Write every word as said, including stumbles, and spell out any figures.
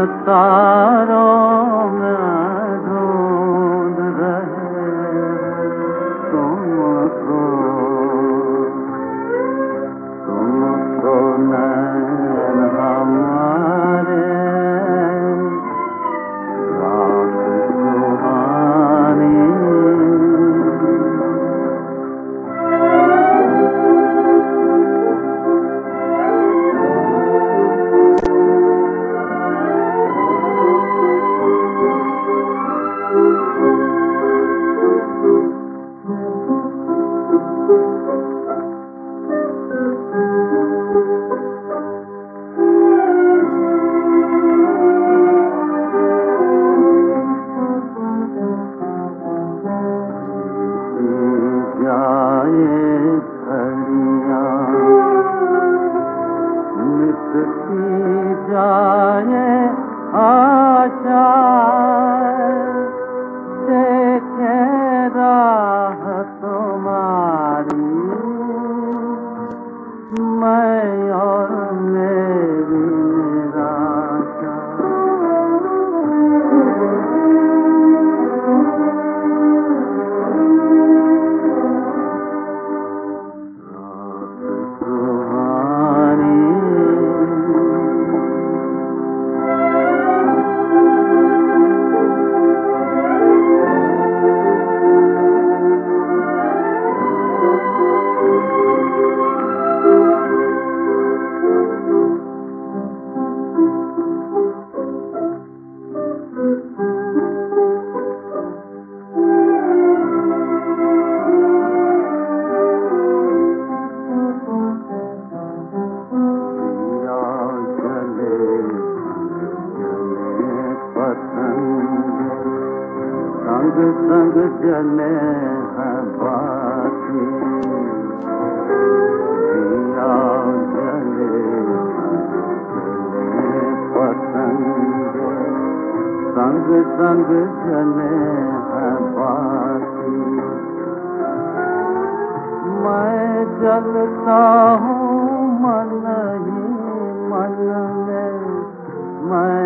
तारों में ढूंढ रहे तुमको, तुमको नैन हमारे रात सुहानी। जाए आशा देखे राह तुम्हारी, मैं और मेरी निराशा। रात सुहानी संग संग जले हैं बाती, दिया जले जले पतंग, संग संग जले हैं बाती। मैं जलता हूँ मन ही मन में, मैं